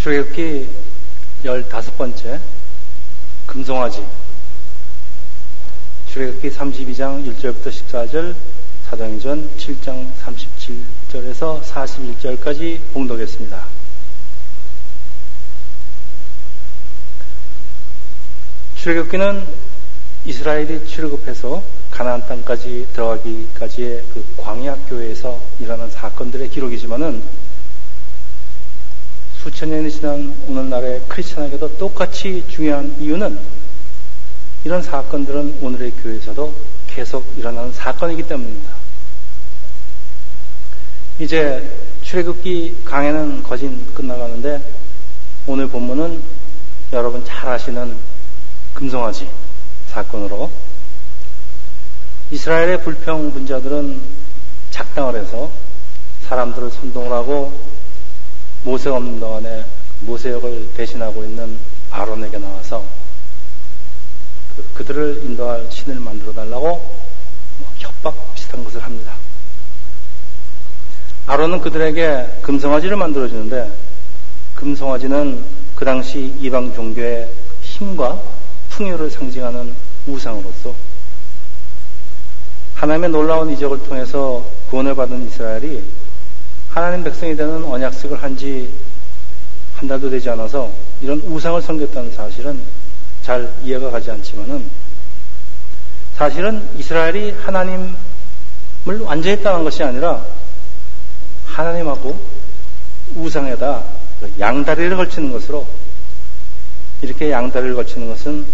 출애굽기 15번째 금송아지. 출애굽기 32장 1절부터 14절, 사도행전 7장 37절에서 41절까지 봉독했습니다. 출애굽기는 이스라엘이 출애굽해서 가나안 땅까지 들어가기까지의 그 광야 교회에서 일어난 사건들의 기록이지만은 수천 년이 지난 오늘날의 크리스천에게도 똑같이 중요한 이유는 이런 사건들은 오늘의 교회에서도 계속 일어나는 사건이기 때문입니다. 이제 출애굽기 강해는 거진 끝나가는데 오늘 본문은 여러분 잘 아시는 금송아지 사건으로 이스라엘의 불평 분자들은 작당을 해서 사람들을 선동을 하고 모세가 없는 동안에 모세 역을 대신하고 있는 아론에게 나와서 그들을 인도할 신을 만들어 달라고 협박 비슷한 것을 합니다. 아론은 그들에게 금송아지를 만들어 주는데 금송아지는 그 당시 이방 종교의 힘과 풍요를 상징하는 우상으로서 하나님의 놀라운 이적을 통해서 구원을 받은 이스라엘이 하나님 백성이 되는 언약식을 한 지 한 달도 되지 않아서 이런 우상을 섬겼다는 사실은 잘 이해가 가지 않지만은 사실은 이스라엘이 하나님을 완전히 떠난 것이 아니라 하나님하고 우상에다 양다리를 걸치는 것으로, 이렇게 양다리를 걸치는 것은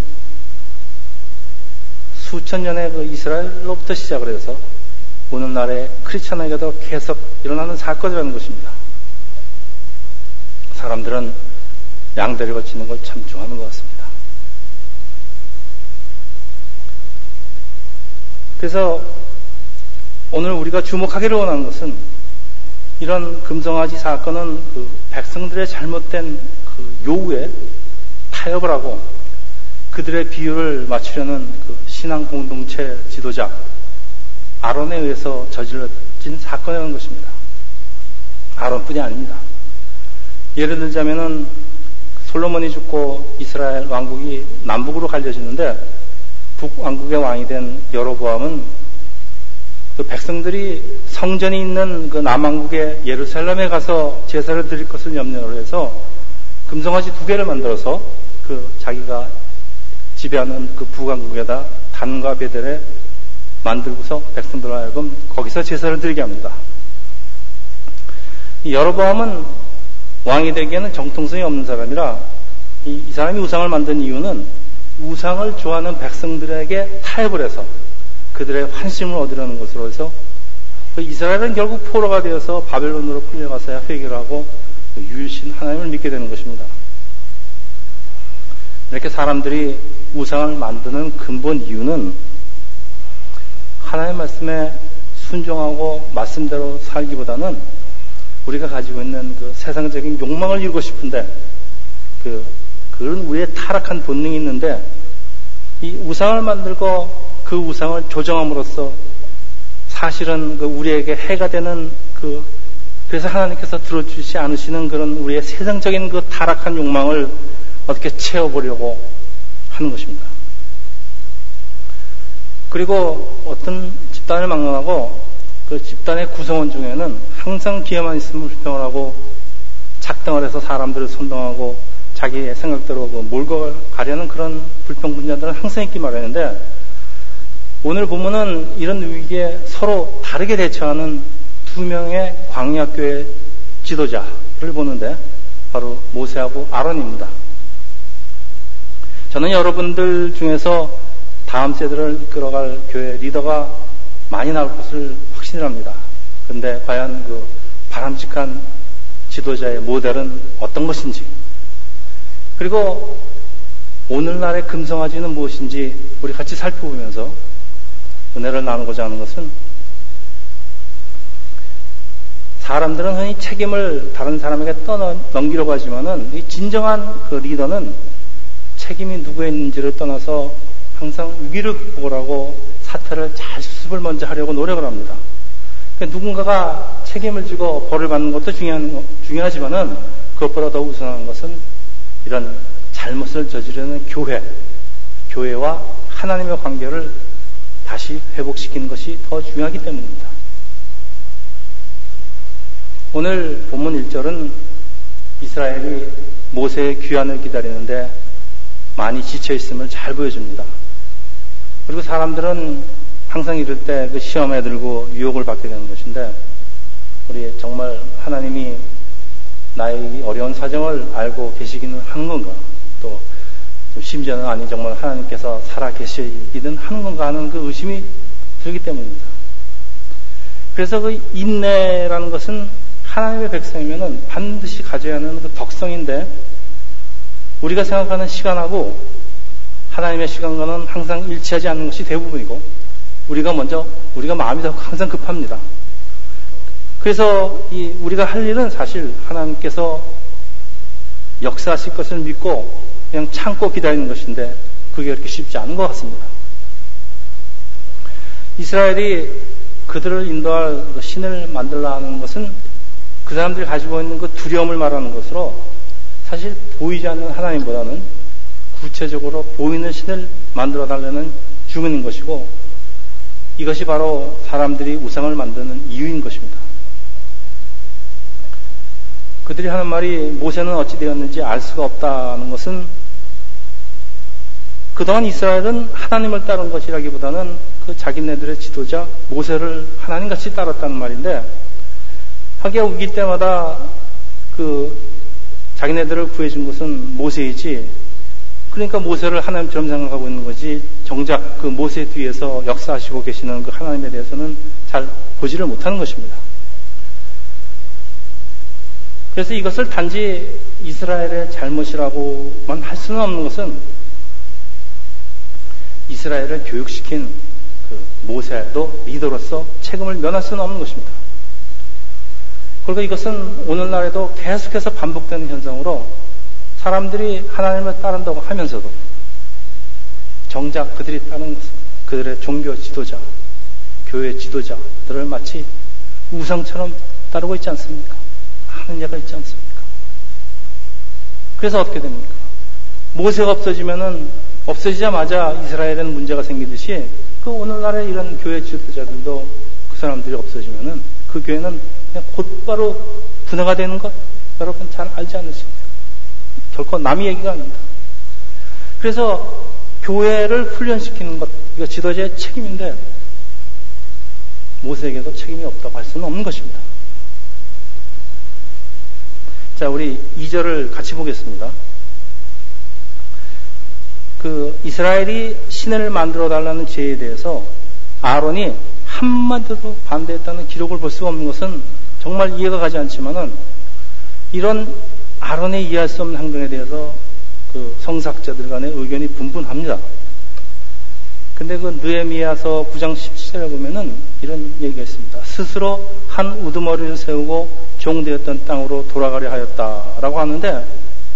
수천 년의 그 이스라엘로부터 시작을 해서 오늘날의 크리스천에게도 계속 일어나는 사건이라는 것입니다. 사람들은 양다리를 걸치는 걸 참 좋아하는 것 같습니다. 그래서 오늘 우리가 주목하기를 원하는 것은 이런 금송아지 사건은 그 백성들의 잘못된 그 요구에 타협을 하고 그들의 비유를 맞추려는 그 신앙 공동체 지도자 아론에 의해서 저질러진 사건이라는 것입니다. 아론뿐이 아닙니다. 예를 들자면은 솔로몬이 죽고 이스라엘 왕국이 남북으로 갈려지는데 북왕국의 왕이 된 여로보암은 그 백성들이 성전이 있는 그 남왕국의 예루살렘에 가서 제사를 드릴 것을 염려로 해서 금송아지 2개를 만들어서 그 자기가 지배하는 그 북왕국에다 단과 베델에 만들고서 백성들로 하여금 거기서 제사를 드리게 합니다. 이 여로보암은 왕이 되기에는 정통성이 없는 사람이라 이 사람이 우상을 만든 이유는 우상을 좋아하는 백성들에게 타협을 해서 그들의 환심을 얻으려는 것으로 해서 이스라엘은 결국 포로가 되어서 바벨론으로 끌려가서야 회개를 하고 유일신 하나님을 믿게 되는 것입니다. 이렇게 사람들이 우상을 만드는 근본 이유는 하나님의 말씀에 순종하고 말씀대로 살기보다는 우리가 가지고 있는 그 세상적인 욕망을 이루고 싶은데 그런 우리의 타락한 본능이 있는데 이 우상을 만들고 그 우상을 조정함으로써 사실은 그 우리에게 해가 되는 그래서 하나님께서 들어주지 않으시는 그런 우리의 세상적인 그 타락한 욕망을 어떻게 채워보려고 하는 것입니다. 그리고 어떤 집단을 막론하고 그 집단의 구성원 중에는 항상 기회만 있으면 불평을 하고 작당을 해서 사람들을 선동하고 자기의 생각대로 몰고 가려는 그런 불평 분자들은 항상 있기 마련인데 오늘 보면은 이런 위기에 서로 다르게 대처하는 2명의 광야교회 지도자를 보는데 바로 모세하고 아론입니다. 저는 여러분들 중에서 다음 세대를 이끌어갈 교회 리더가 많이 나올 것을 확신을 합니다. 그런데 과연 그 바람직한 지도자의 모델은 어떤 것인지, 그리고 오늘날의 금송아지는 무엇인지 우리 같이 살펴보면서 은혜를 나누고자 하는 것은, 사람들은 흔히 책임을 다른 사람에게 넘기려고 하지만은 이 진정한 그 리더는 책임이 누구에 있는지를 떠나서 항상 위기를 극복을 하고 사태를 잘 수습을 먼저 하려고 노력을 합니다. 그러니까 누군가가 책임을 지고 벌을 받는 것도 중요하지만은 그것보다 더 우선한 것은 이런 잘못을 저지르는 교회와 하나님의 관계를 다시 회복시키는 것이 더 중요하기 때문입니다. 오늘 본문 1절은 이스라엘이 모세의 귀환을 기다리는데 많이 지쳐있음을 잘 보여줍니다. 그리고 사람들은 항상 이럴 때 그 시험에 들고 유혹을 받게 되는 것인데, 우리 정말 하나님이 나의 어려운 사정을 알고 계시기는 하는 건가, 또 심지어는 아니 정말 하나님께서 살아 계시기는 하는 건가 하는 그 의심이 들기 때문입니다. 그래서 그 인내라는 것은 하나님의 백성이면은 반드시 가져야 하는 그 덕성인데, 우리가 생각하는 시간하고 하나님의 시간과는 항상 일치하지 않는 것이 대부분이고, 우리가 마음이 더 항상 급합니다. 그래서 우리가 할 일은 사실 하나님께서 역사하실 것을 믿고 그냥 참고 기다리는 것인데, 그게 그렇게 쉽지 않은 것 같습니다. 이스라엘이 그들을 인도할 신을 만들라 하는 것은 그 사람들이 가지고 있는 그 두려움을 말하는 것으로, 사실 보이지 않는 하나님보다는 구체적으로 보이는 신을 만들어 달라는 주문인 것이고, 이것이 바로 사람들이 우상을 만드는 이유인 것입니다. 그들이 하는 말이 모세는 어찌 되었는지 알 수가 없다는 것은, 그동안 이스라엘은 하나님을 따른 것이라기보다는 그 자기네들의 지도자 모세를 하나님같이 따랐다는 말인데, 하기야 우길 때마다 그 자기네들을 구해준 것은 모세이지, 그러니까 모세를 하나님처럼 생각하고 있는 거지, 정작 그 모세 뒤에서 역사하시고 계시는 그 하나님에 대해서는 잘 보지를 못하는 것입니다. 그래서 이것을 단지 이스라엘의 잘못이라고만 할 수는 없는 것은, 이스라엘을 교육시킨 그 모세도 리더로서 책임을 면할 수는 없는 것입니다. 그리고 이것은 오늘날에도 계속해서 반복되는 현상으로, 사람들이 하나님을 따른다고 하면서도 정작 그들이 따르는 것은 그들의 종교 지도자, 교회 지도자들을 마치 우상처럼 따르고 있지 않습니까? 하는 예가 있지 않습니까? 그래서 어떻게 됩니까? 모세가 없어지자마자 이스라엘에는 문제가 생기듯이, 그 오늘날의 이런 교회 지도자들도 그 사람들이 없어지면은 그 교회는 그냥 곧바로 분해가 되는 것, 여러분 잘 알지 않으십니까? 결코 남의 얘기가 아닙니다. 그래서 교회를 훈련시키는 것, 이거 지도자의 책임인데, 모세에게도 책임이 없다고 할 수는 없는 것입니다. 자, 우리 2절을 같이 보겠습니다. 그 이스라엘이 신을 만들어 달라는 제에 대해서 아론이 한마디도 반대했다는 기록을 볼 수가 없는 것은 정말 이해가 가지 않지만은, 이런 아론의 이해할 수 없는 행동에 대해서 그 성사학자들 간의 의견이 분분합니다. 근데 그 느헤미야서 9장 17절에 보면은 이런 얘기가 있습니다. 스스로 한 우두머리를 세우고 종되었던 땅으로 돌아가려 하였다라고 하는데,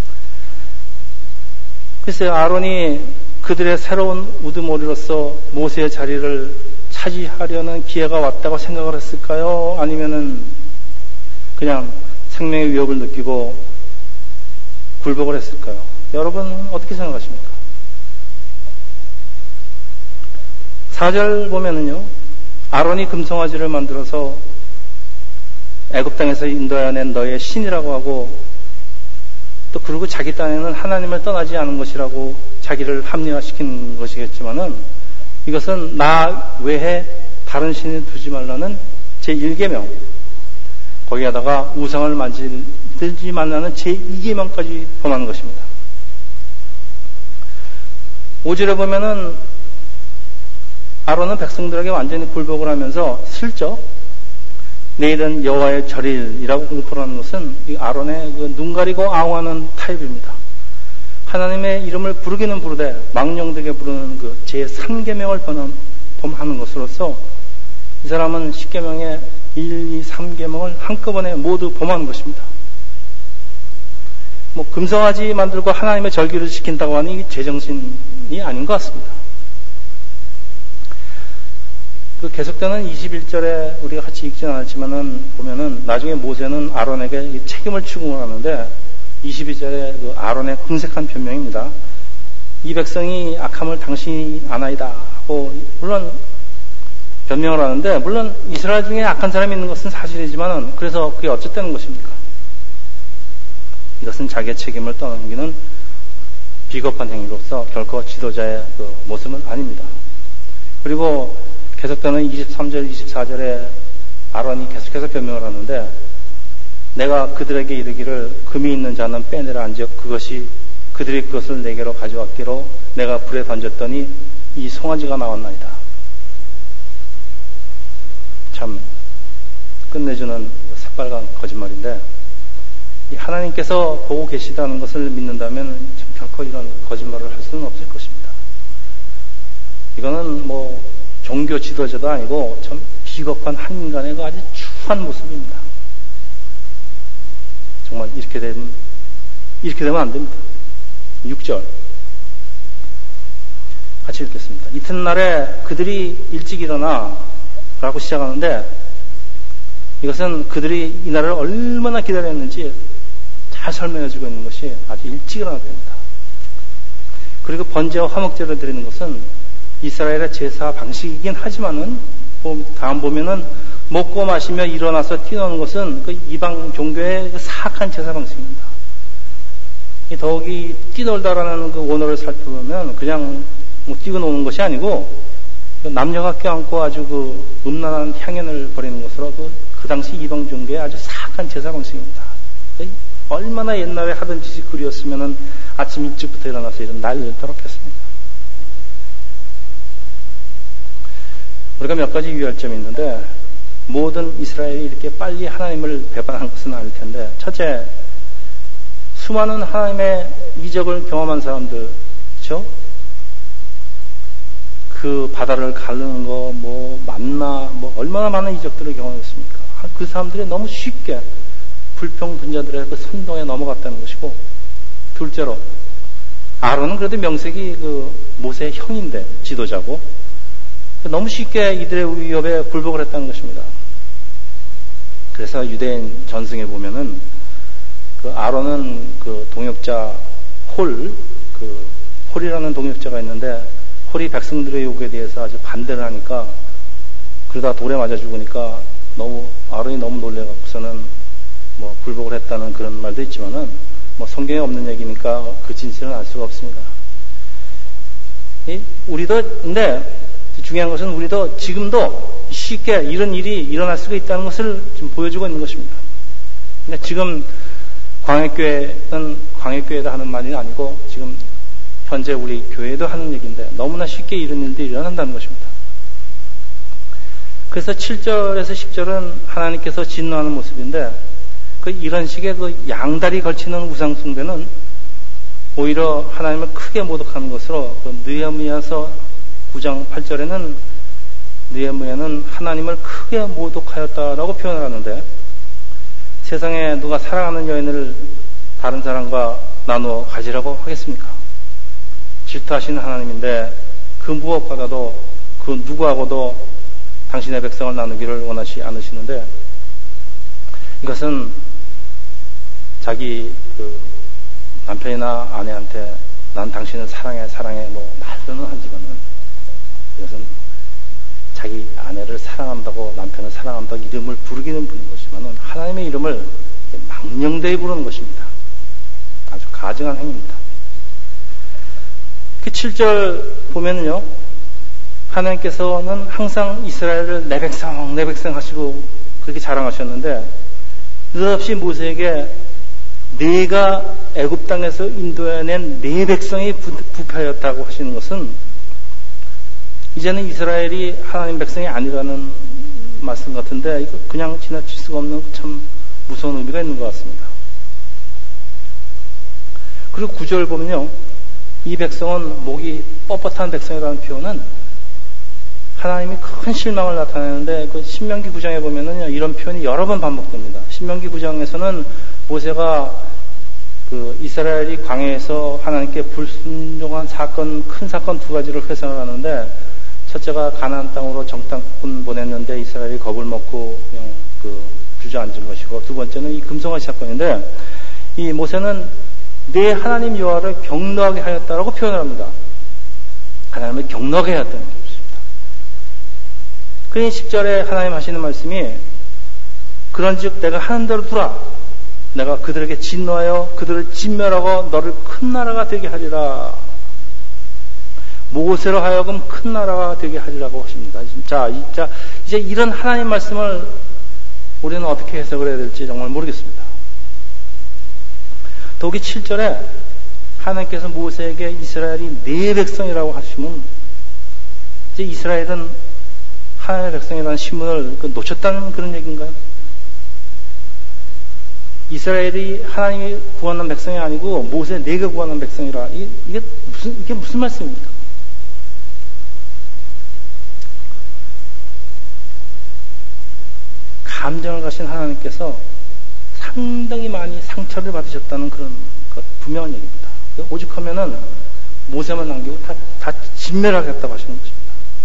글쎄요, 아론이 그들의 새로운 우두머리로서 모세의 자리를 차지하려는 기회가 왔다고 생각을 했을까요? 아니면은 그냥 생명의 위협을 느끼고 굴복을 했을까요? 여러분 어떻게 생각하십니까? 4절 보면은요, 아론이 금송아지를 만들어서 애굽 땅에서 인도해낸 너의 신이라고 하고, 또 그리고 자기 땅에는 하나님을 떠나지 않은 것이라고 자기를 합리화시키는 것이겠지만은, 이것은 나 외에 다른 신을 두지 말라는 제1계명, 거기에다가 우상을 만들지 말라는 제2계명까지 범하는 것입니다. 5절에 보면은 아론은 백성들에게 완전히 굴복을 하면서 슬쩍 내일은 여호와의 절일이라고 공포를 하는 것은 이 아론의 그 눈 가리고 아웅하는 타입입니다. 하나님의 이름을 부르기는 부르되 망령되게 부르는 그 제3계명을 범하는 것으로서 이 사람은 10계명의 1, 2, 3계명을 한꺼번에 모두 범하는 것입니다. 금송아지 만들고 하나님의 절기를 지킨다고 하니 제정신이 아닌 것 같습니다. 그 계속되는 21절에 우리가 같이 읽지는 않았지만은 보면은 나중에 모세는 아론에게 책임을 추궁을 하는데, 22절에 그 아론의 흥색한 변명입니다. 이 백성이 악함을 당신이 아나이다 하고 물론 변명을 하는데, 물론 이스라엘 중에 악한 사람이 있는 것은 사실이지만 그래서 그게 어쨌다는 것입니까? 이것은 자기의 책임을 떠넘기는 비겁한 행위로서 결코 지도자의 그 모습은 아닙니다. 그리고 계속되는 23절, 24절에 아론이 계속해서 변명을 하는데, 내가 그들에게 이르기를 금이 있는 자는 빼내라 한즉 그것이 그들이 그것을 내게로 가져왔기로 내가 불에 던졌더니 이 송아지가 나왔나이다. 참 끝내주는 새빨간 거짓말인데, 이 하나님께서 보고 계시다는 것을 믿는다면 참 결코 이런 거짓말을 할 수는 없을 것입니다. 이거는 뭐 종교 지도자도 아니고 참 비겁한 한 인간의 그 아주 추한 모습입니다. 정말 이렇게 되면 안 됩니다. 6절 같이 읽겠습니다. 이튿날에 그들이 일찍 일어나 라고 시작하는데, 이것은 그들이 이 날을 얼마나 기다렸는지 잘 설명해주고 있는 것이 아주 일찍 일어나야 됩니다. 그리고 번제와 화목제를 드리는 것은 이스라엘의 제사 방식이긴 하지만은 다음 보면은 먹고 마시며 일어나서 뛰노는 것은 그 이방 종교의 그 사악한 제사 방식입니다. 더욱이 뛰놀다라는 그 원어를 살펴보면 그냥 뭐 뛰고 노는 것이 아니고 남녀가 껴안고 아주 그 음란한 향연을 벌이는 것으로 그 당시 이방 종교의 아주 사악한 제사 방식입니다. 얼마나 옛날에 하던 짓이 그리웠으면은 아침 일찍부터 일어나서 이런 난리를 떨었겠습니다. 우리가 몇 가지 유의할 점이 있는데, 모든 이스라엘이 이렇게 빨리 하나님을 배반한 것은 아닐 텐데, 첫째, 수많은 하나님의 이적을 경험한 사람들, 그렇죠? 그 바다를 가르는 거, 뭐 만나, 뭐 얼마나 많은 이적들을 경험했습니까? 그 사람들이 너무 쉽게 불평분자들의 그 선동에 넘어갔다는 것이고, 둘째로 아론은 그래도 명색이 그 모세의 형인데 지도자고, 너무 쉽게 이들의 위협에 굴복을 했다는 것입니다. 그래서 유대인 전승에 보면은 그 아론은 그 동역자 홀이라는 동역자가 있는데, 홀이 백성들의 요구에 대해서 아주 반대를 하니까 그러다 돌에 맞아 죽으니까 아론이 너무 놀래갖고서는 뭐 불복을 했다는 그런 말도 있지만은 뭐 성경에 없는 얘기니까 그 진실은 알 수가 없습니다. 우리도 근데 중요한 것은 우리도 지금도 쉽게 이런 일이 일어날 수가 있다는 것을 지금 보여주고 있는 것입니다. 근데 지금 광역교회는 광역교회도 하는 말이 아니고 지금 현재 우리 교회도 하는 얘기인데 너무나 쉽게 이런 일들이 일어난다는 것입니다. 그래서 7절에서 10절은 하나님께서 진노하는 모습인데, 이런 식의 그 양다리 걸치는 우상숭배는 오히려 하나님을 크게 모독하는 것으로, 느헤미야서 9장 8절에는 느헤미야는 하나님을 크게 모독하였다라고 표현을 하는데, 세상에 누가 사랑하는 여인을 다른 사람과 나누어 가지라고 하겠습니까? 질투하시는 하나님인데 그 무엇보다도 그 누구하고도 당신의 백성을 나누기를 원하지 않으시는데, 이것은 자기 그 남편이나 아내한테 난 당신을 사랑해 뭐 말로는 하지만은, 이것은 자기 아내를 사랑한다고 남편을 사랑한다고 이름을 부르기는 부르는 것이지만은 하나님의 이름을 망령되이 부르는 것입니다. 아주 가증한 행위입니다. 그 7절 보면은요, 하나님께서는 항상 이스라엘을 내 백성 하시고 그렇게 자랑하셨는데, 느닷없이 모세에게 내가 애굽 땅에서 인도해낸 내 백성이 부패하였다고 하시는 것은 이제는 이스라엘이 하나님 백성이 아니라는 말씀 같은데, 이거 그냥 지나칠 수가 없는 참 무서운 의미가 있는 것 같습니다. 그리고 9절 보면요, 이 백성은 목이 뻣뻣한 백성이라는 표현은 하나님이 큰 실망을 나타내는데, 그 신명기 9장에 보면은 이런 표현이 여러 번 반복됩니다. 신명기 9장에서는 모세가 그 이스라엘이 광야에서 하나님께 불순종한 사건, 큰 사건 두 가지를 회상을 하는데, 첫째가 가나안 땅으로 정탐꾼 보냈는데 이스라엘이 겁을 먹고 그냥 그 주저앉은 것이고, 두 번째는 이 금송아지 사건인데, 이 모세는 내 하나님 여호와를 경노하게 하였다라고 표현을 합니다. 하나님을 경노하게 하였다는 것입니다. 그러니 10절에 하나님 하시는 말씀이 그런즉 내가 하는 대로 두라. 내가 그들에게 진노하여 그들을 진멸하고 너를 큰 나라가 되게 하리라. 모세로 하여금 큰 나라가 되게 하리라고 하십니다. 자, 이제 이런 하나님 말씀을 우리는 어떻게 해석을 해야 될지 정말 모르겠습니다. 더욱이 7절에 하나님께서 모세에게 이스라엘이 내 백성이라고 하시면 이제 이스라엘은 하나님의 백성이라는 신분을 놓쳤다는 그런 얘기인가요? 이스라엘이 하나님이 구원한 백성이 아니고 모세 내가 구원한 백성이라 이게 무슨 말씀입니까? 감정을 가신 하나님께서 상당히 많이 상처를 받으셨다는 그런 분명한 얘기입니다. 오죽하면은 모세만 남기고 다 진멸하겠다고 하시는 것입니다.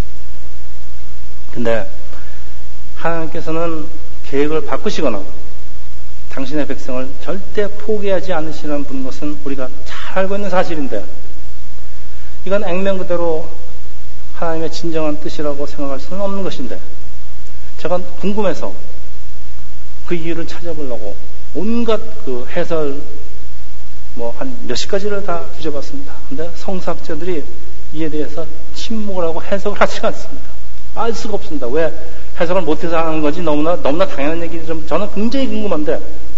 근데 하나님께서는 계획을 바꾸시거나 당신의 백성을 절대 포기하지 않으시는 분인 것은 우리가 잘 알고 있는 사실인데 이건 액면 그대로 하나님의 진정한 뜻이라고 생각할 수는 없는 것인데 제가 궁금해서 그 이유를 찾아보려고 온갖 그 해설 한 몇십 가지를 다 뒤져봤습니다. 근데 성사학자들이 이에 대해서 침묵을 하고 해석을 하지 않습니다. 알 수가 없습니다. 왜 해석을 못해서 하는 건지 너무나 당연한 얘기를 저는 굉장히 궁금한데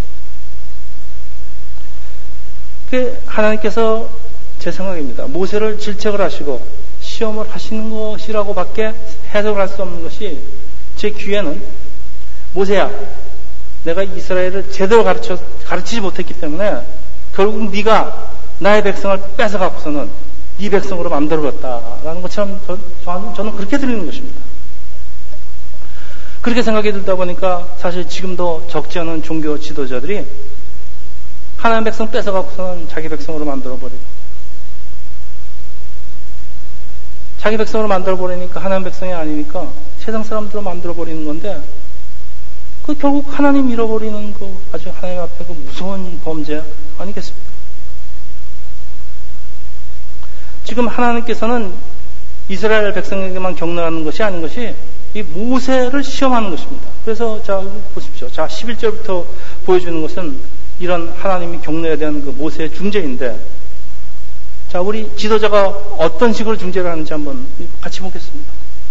하나님께서 제 생각입니다. 모세를 질책을 하시고 시험을 하시는 것이라고 밖에 해석을 할 수 없는 것이 제 귀에는 모세야 내가 이스라엘을 제대로 가르치지 못했기 때문에 결국 네가 나의 백성을 뺏어갖고서는 네 백성으로 만들어버렸다라는 것처럼 저는 그렇게 들리는 것입니다. 그렇게 생각이 들다 보니까 사실 지금도 적지 않은 종교 지도자들이 하나님 백성 뺏어갖고서는 자기 백성으로 만들어버리고 자기 백성으로 만들어버리니까 하나님 백성이 아니니까 세상 사람들로 만들어버리는 건데 그 결국 하나님 잃어버리는 그 아주 하나님 앞에 그 무서운 범죄 아니겠습니까? 지금 하나님께서는 이스라엘 백성에게만 격려하는 것이 아닌 것이 이 모세를 시험하는 것입니다. 그래서 자 보십시오. 자 11절부터 보여주는 것은 이런 하나님이 격려에 대한 그 모세의 중재인데 자 우리 지도자가 어떤 식으로 중재를 하는지 한번 같이 보겠습니다.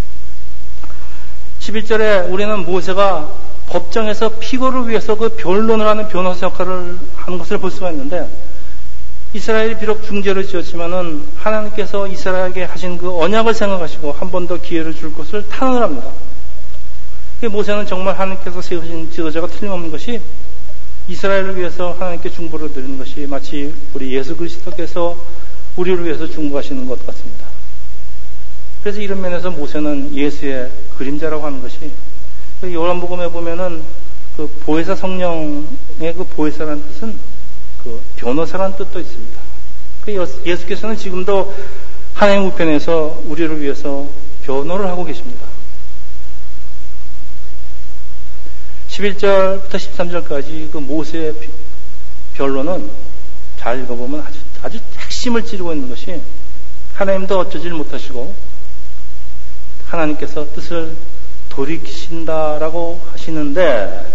11절에 우리는 모세가 법정에서 피고를 위해서 그 변론을 하는 변호사 역할을 하는 것을 볼 수가 있는데 이스라엘이 비록 중재를 지었지만은 하나님께서 이스라엘에게 하신 그 언약을 생각하시고 한 번 더 기회를 줄 것을 탄원을 합니다. 모세는 정말 하나님께서 세우신 지도자가 틀림없는 것이 이스라엘을 위해서 하나님께 중보를 드리는 것이 마치 우리 예수 그리스도께서 우리를 위해서 중보하시는 것 같습니다. 그래서 이런 면에서 모세는 예수의 그림자라고 하는 것이 요한복음에 보면은 그 보혜사 성령의 그 보혜사라는 뜻은 그 변호사라는 뜻도 있습니다. 예수께서는 지금도 하나님 우편에서 우리를 위해서 변호를 하고 계십니다. 11절부터 13절까지 그 모세의 변론은 잘 읽어보면 아주 핵심을 찌르고 있는 것이 하나님도 어쩌질 못하시고 하나님께서 뜻을 돌이키신다라고 하시는데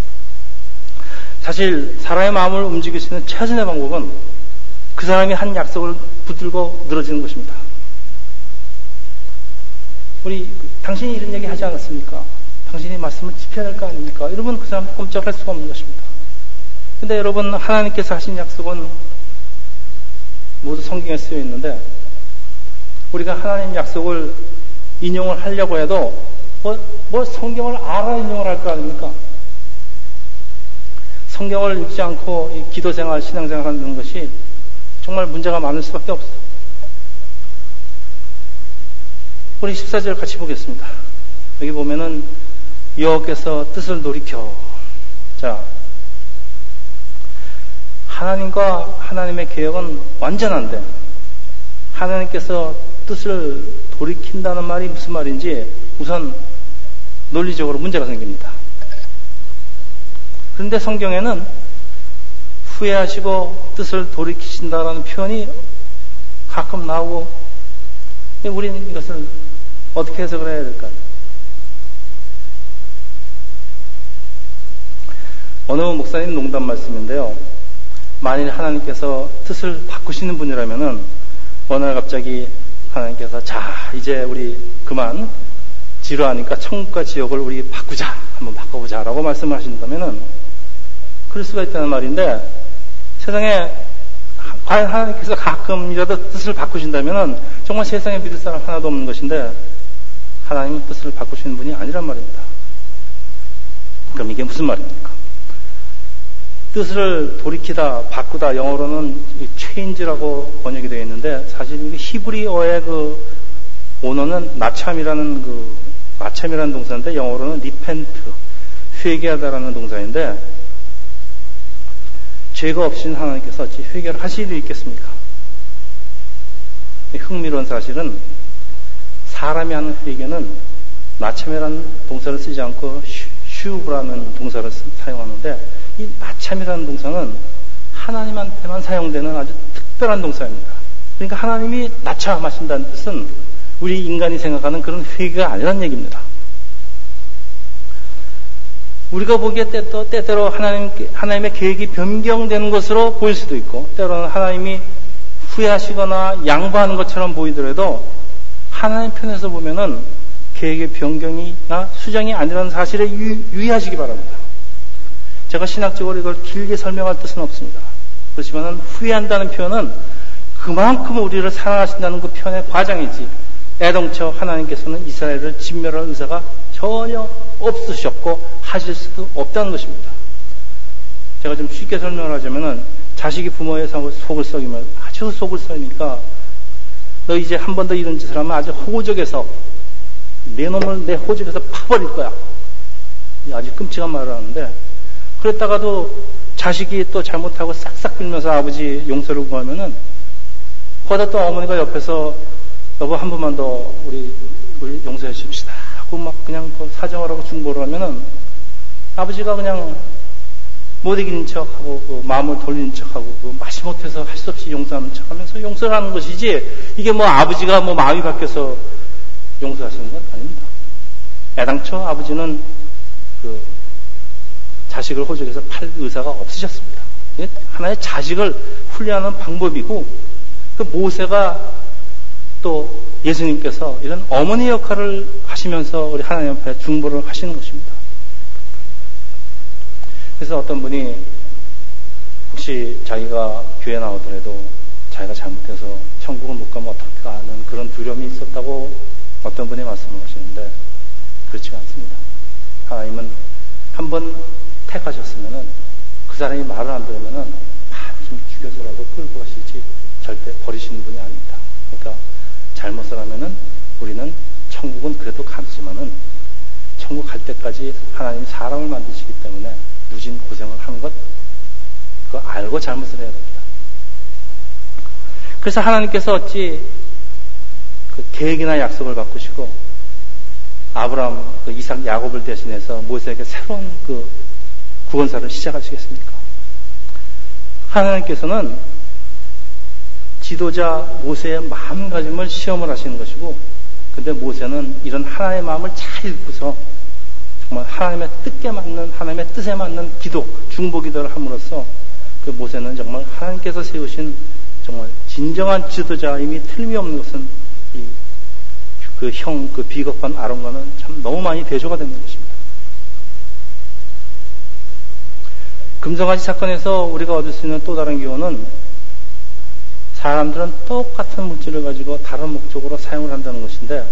사실 사람의 마음을 움직일 수 있는 최선의 방법은 그 사람이 한 약속을 붙들고 늘어지는 것입니다. 당신이 이런 얘기 하지 않았습니까? 당신이 말씀을 지켜야 될 거 아닙니까? 여러분 그 사람도 꼼짝할 수가 없는 것입니다. 근데 여러분 하나님께서 하신 약속은 모두 성경에 쓰여 있는데 우리가 하나님 약속을 인용을 하려고 해도 뭐 성경을 알아 인용을 할 거 아닙니까? 성경을 읽지 않고 이 기도생활, 신앙생활 하는 것이 정말 문제가 많을 수밖에 없어요. 우리 14절 같이 보겠습니다. 여기 보면은 여호와께서 뜻을 돌이켜. 자, 하나님과 하나님의 계획은 완전한데 하나님께서 뜻을 돌이킨다는 말이 무슨 말인지 우선 논리적으로 문제가 생깁니다. 그런데 성경에는 후회하시고 뜻을 돌이키신다라는 표현이 가끔 나오고, 우리는 이것을 어떻게 해석을 해야 될까요? 어느 목사님 농담 말씀인데요. 만일 하나님께서 뜻을 바꾸시는 분이라면은 어느 날 갑자기 하나님께서 자, 이제 우리 그만 지루하니까 천국과 지옥을 우리 바꾸자, 한번 바꿔보자 라고 말씀을 하신다면은 그럴 수가 있다는 말인데, 세상에 과연 하나님께서 가끔이라도 뜻을 바꾸신다면은 정말 세상에 믿을 사람 하나도 없는 것인데, 하나님은 뜻을 바꾸시는 분이 아니란 말입니다. 그럼 이게 무슨 말입니까? 뜻을 돌이키다, 바꾸다, 영어로는 change라고 번역이 되어 있는데, 사실 이게 히브리어의 그 원어는 나참이라는 동사인데, 영어로는 repent, 회개하다라는 동사인데, 죄가 없인 하나님께서 어찌 회개를 하실 일이 있겠습니까? 흥미로운 사실은 사람이 하는 회개는 나참이라는 동사를 쓰지 않고 슈브라는 동사를 사용하는데, 이 나참이라는 동사는 하나님한테만 사용되는 아주 특별한 동사입니다. 그러니까 하나님이 나참하신다는 뜻은 우리 인간이 생각하는 그런 회개가 아니라는 얘기입니다. 우리가 보기에 때때로 하나님의 계획이 변경되는 것으로 보일 수도 있고, 때로는 하나님이 후회하시거나 양보하는 것처럼 보이더라도, 하나님 편에서 보면은 계획의 변경이나 수정이 아니라는 사실에 유의하시기 바랍니다. 제가 신학적으로 이걸 길게 설명할 뜻은 없습니다. 그렇지만 후회한다는 표현은 그만큼 우리를 사랑하신다는 그 표현의 과장이지, 애동쳐 하나님께서는 이스라엘을 진멸할 의사가 전혀 없으셨고 하실 수도 없다는 것입니다. 제가 좀 쉽게 설명을 하자면은, 자식이 부모의 속을 썩이면 아주 속을 썩이니까, 너 이제 한 번 더 이런 짓을 하면 아주 호적에서 내 놈을 내 호적에서 파버릴 거야. 아주 끔찍한 말을 하는데, 그랬다가도 자식이 또 잘못하고 싹싹 빌면서 아버지 용서를 구하면은, 거기다 또 어머니가 옆에서 여보 한 번만 더 우리 용서해 줍시다 하고 막 그냥 또 사정을 하고 중보를 하면은, 아버지가 그냥 못 이기는 척하고 마음을 돌리는 척하고 마시 못해서 할 수 없이 용서하는 척하면서 용서를 하는 것이지, 이게 뭐 아버지가 뭐 마음이 바뀌어서 용서하시는 건 아닙니다. 애당초 아버지는 자식을 호적에서 팔 의사가 없으셨습니다. 이게 하나의 자식을 훈련하는 방법이고, 그 모세가 또 예수님께서 이런 어머니 역할을 하시면서 우리 하나님 앞에 중보를 하시는 것입니다. 그래서 어떤 분이 혹시 자기가 교회 나오더라도 자기가 잘못해서 천국을 못 가면 어떨까 하는 그런 두려움이 있었다고 어떤 분이 말씀을 하시는데, 그렇지가 않습니다. 하나님은 한번 택하셨으면은 그 사람이 말을 안 들으면은 반쯤 죽여서라도 끌고 가시지 절대 버리시는 분이 아닙니다. 그러니까 잘못을 하면은 우리는 천국은 그래도 가지만은 천국 갈 때까지 하나님이 사람을 만드시기 때문에 무진 고생을 하는 것, 그거 알고 잘못을 해야 됩니다. 그래서 하나님께서 어찌 그 계획이나 약속을 바꾸시고 아브라함, 이삭, 야곱을 대신해서 모세에게 새로운 그 구원사를 시작하시겠습니까? 하나님께서는 지도자 모세의 마음가짐을 시험을 하시는 것이고, 근데 모세는 이런 하나님의 마음을 잘 읽고서 정말 하나님의 뜻에 맞는, 하나님의 뜻에 맞는 기도, 중보 기도를 함으로써 그 모세는 정말 하나님께서 세우신 정말 진정한 지도자임이 틀림이 없는 것은 그 비겁한 아론과는 참 너무 많이 대조가 되는 것입니다. 금송아지 사건에서 우리가 얻을 수 있는 또 다른 교훈은, 사람들은 똑같은 물질을 가지고 다른 목적으로 사용을 한다는 것인데,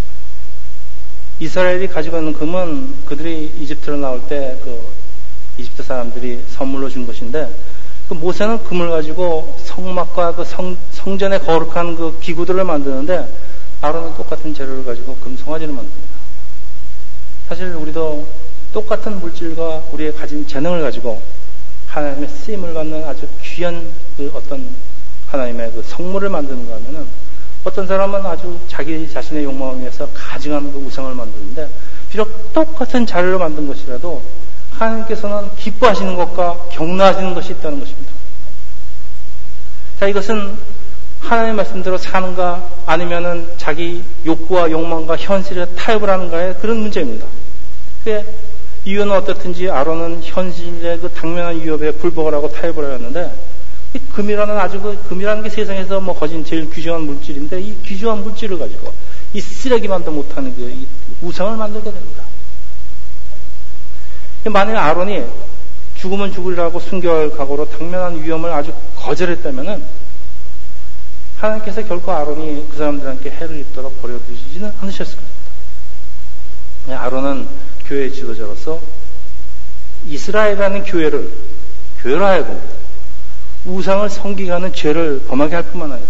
이스라엘이 가지고 있는 금은 그들이 이집트로 나올 때 이집트 사람들이 선물로 준 것인데, 그 모세는 금을 가지고 성막과 그 성전의 거룩한 그 기구들을 만드는데, 아론은 똑같은 재료를 가지고 금송아지를 만듭니다. 사실 우리도 똑같은 물질과 우리의 가진 재능을 가지고 하나님의 쓰임을 받는 아주 귀한 그 어떤 하나님의 그 성물을 만드는가 하면은, 어떤 사람은 아주 자기 자신의 욕망을 위해서 가증하는 그 우상을 만드는데, 비록 똑같은 자료로 만든 것이라도 하나님께서는 기뻐하시는 것과 격려하시는 것이 있다는 것입니다. 자, 이것은 하나님의 말씀대로 사는가 아니면은 자기 욕구와 욕망과 현실에 타협을 하는가의 그런 문제입니다. 이유는 어떻든지 아론은 현실의 그 당면한 위협에 굴복을 하고 타협을 하였는데, 이 금이라는 게 세상에서 뭐 거진 제일 귀중한 물질인데, 이 귀중한 물질을 가지고 이 쓰레기만도 못하는 이 우상을 만들게 됩니다. 만일 아론이 죽으면 죽으리라고 순결 각오로 당면한 위험을 아주 거절했다면은 하나님께서 결코 아론이 그 사람들한테 해를 입도록 버려두시지는 않으셨을 겁니다. 아론은 교회의 지도자로서 이스라엘이라는 교회로 하여금 우상을 섬기게 하는 죄를 범하게 할 뿐만 아니라,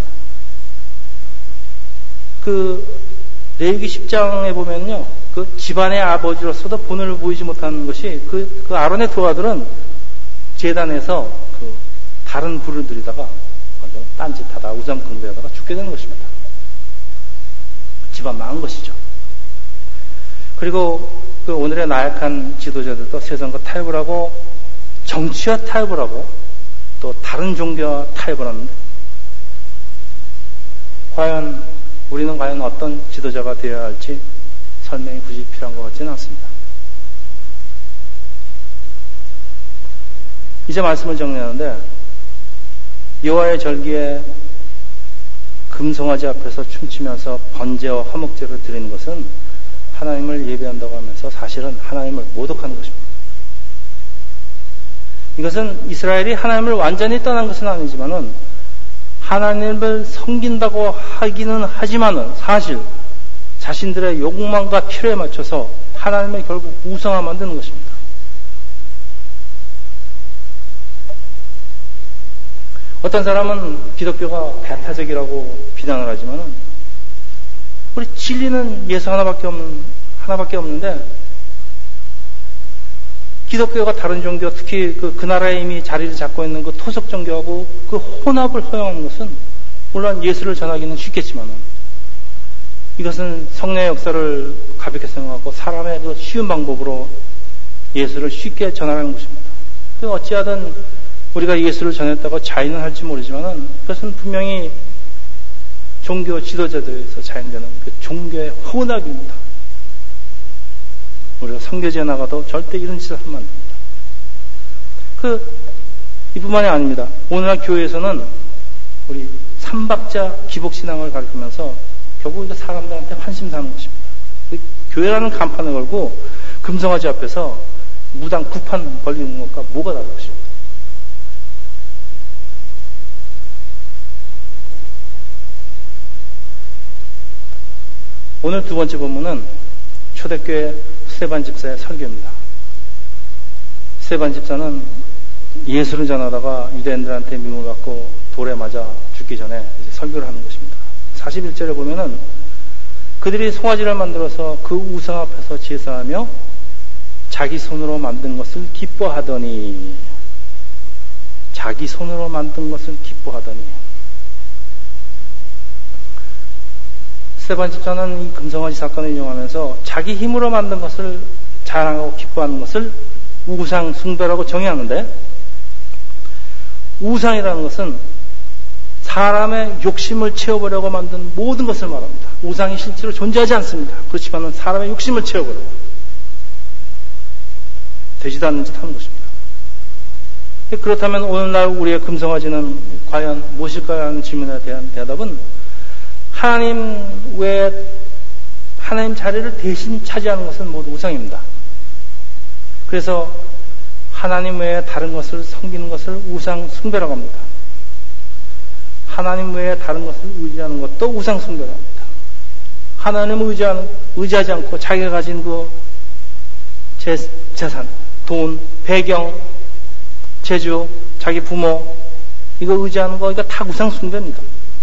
레위기 10장에 보면요, 집안의 아버지로서도 본을 보이지 못하는 것이 그 아론의 두 아들은 제단에서 다른 불을 들이다가 딴짓하다 우상 숭배하다가 죽게 되는 것입니다. 집안 망한 것이죠. 그리고 오늘의 나약한 지도자들도 세상과 타협을 하고 정치와 타협을 하고 또 다른 종교와 타협을 하는데, 우리는 과연 어떤 지도자가 되어야 할지 설명이 굳이 필요한 것 같지는 않습니다. 이제 말씀을 정리하는데, 여호와의 절기에 금송아지 앞에서 춤추면서 번제와 화목제를 드리는 것은 하나님을 예배한다고 하면서 사실은 하나님을 모독하는 것입니다. 이것은 이스라엘이 하나님을 완전히 떠난 것은 아니지만은 하나님을 섬긴다고 하기는 하지만은 사실 자신들의 욕망과 필요에 맞춰서 하나님을 결국 우상화 만드는 것입니다. 어떤 사람은 기독교가 배타적이라고 비난을 하지만은 우리 진리는 예수 하나밖에 없는데, 기독교가 다른 종교, 특히 그 나라에 이미 자리를 잡고 있는 그 토속 종교하고 그 혼합을 허용하는 것은 물론 예수를 전하기는 쉽겠지만은 이것은 성령의 역사를 가볍게 생각하고 사람의 그 쉬운 방법으로 예수를 쉽게 전하는 것입니다. 어찌하든 우리가 예수를 전했다고 자인은 할지 모르지만은 그것은 분명히 종교 지도자들에서 자인되는 그 종교의 혼합입니다. 우리가 선교지에 나가도 절대 이런 짓을 하면 안 됩니다. 이뿐만이 아닙니다. 오늘날 교회에서는 우리 삼박자 기복신앙을 가르치면서 결국 사람들한테 환심 사는 것입니다. 교회라는 간판을 걸고 금송아지 앞에서 무당 구판 벌리는 것과 뭐가 다른 것입니다. 오늘 두 번째 본문은 초대교회 스데반 집사의 설교입니다. 스데반 집사는 예수를 전하다가 유대인들한테 미움을 받고 돌에 맞아 죽기 전에 이제 설교를 하는 것입니다. 41절에 보면은 그들이 송아지를 만들어서 그 우상 앞에서 제사하며 자기 손으로 만든 것을 기뻐하더니, 자기 손으로 만든 것을 기뻐하더니. 스데반 집사는 이 금송아지 사건을 이용하면서 자기 힘으로 만든 것을 자랑하고 기뻐하는 것을 우상 숭배라고 정의하는데, 우상이라는 것은 사람의 욕심을 채워보려고 만든 모든 것을 말합니다. 우상이 실제로 존재하지 않습니다. 그렇지만 사람의 욕심을 채워보려고 되지도 않는 짓 하는 것입니다. 그렇다면 오늘날 우리의 금송아지는 과연 무엇일까요? 하는 질문에 대한 대답은 하나님 외에 하나님 자리를 대신 차지하는 것은 모두 우상입니다. 그래서 하나님 외에 다른 것을 섬기는 것을 우상 숭배라고 합니다. 하나님 외에 다른 것을 의지하는 것도 우상 숭배라고 합니다. 하나님을 의지하지 않고 자기가 가진 그 재산, 돈, 배경, 재주, 자기 부모, 이거 의지하는 거, 이거 다 우상 숭배입니다.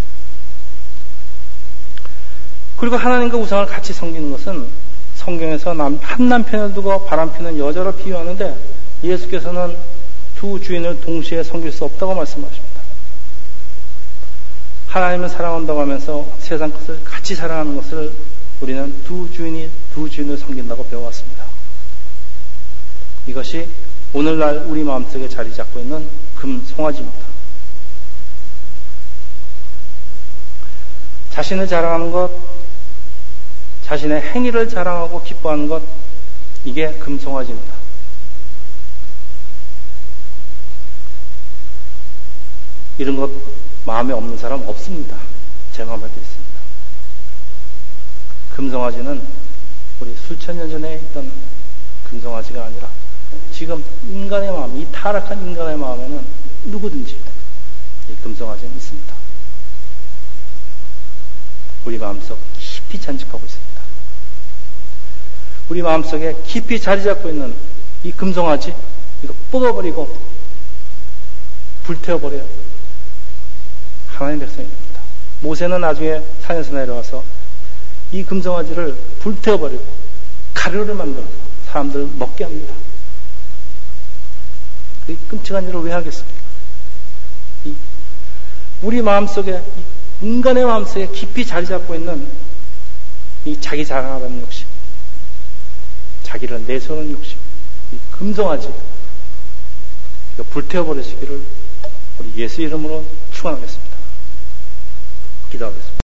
그리고 하나님과 우상을 같이 섬기는 것은 성경에서 한 남편을 두고 바람피는 여자를 비유하는데, 예수께서는 두 주인을 동시에 섬길 수 없다고 말씀하십니다. 하나님을 사랑한다고 하면서 세상 것을 같이 사랑하는 것을 우리는 두 주인을 섬긴다고 배워왔습니다. 이것이 오늘날 우리 마음속에 자리 잡고 있는 금송아지입니다. 자신을 자랑하는 것, 자신의 행위를 자랑하고 기뻐하는 것, 이게 금송아지입니다. 이런 것 마음에 없는 사람 없습니다. 제 마음에도 있습니다. 금송아지는 우리 수천 년 전에 있던 금송아지가 아니라 지금 인간의 마음, 이 타락한 인간의 마음에는 누구든지 이 금송아지는 있습니다. 우리 마음속 깊이 잔직하고 있습니다. 우리 마음속에 깊이 자리 잡고 있는 이 금송아지, 이거 뽑아버리고 불태워버려요. 하나님의 백성이 됩니다. 모세는 나중에 산에서 내려와서 이 금송아지를 불태워버리고 가루를 만들어서 사람들을 먹게 합니다. 이 끔찍한 일을 왜 하겠습니까? 우리 마음속에, 인간의 마음속에 깊이 자리 잡고 있는 이 자기 자랑하는 욕심, 자기를 내세우는 욕심, 이 금송아지, 이거 불태워버리시기를 우리 예수 이름으로 축원하겠습니다. 기도하겠습니다.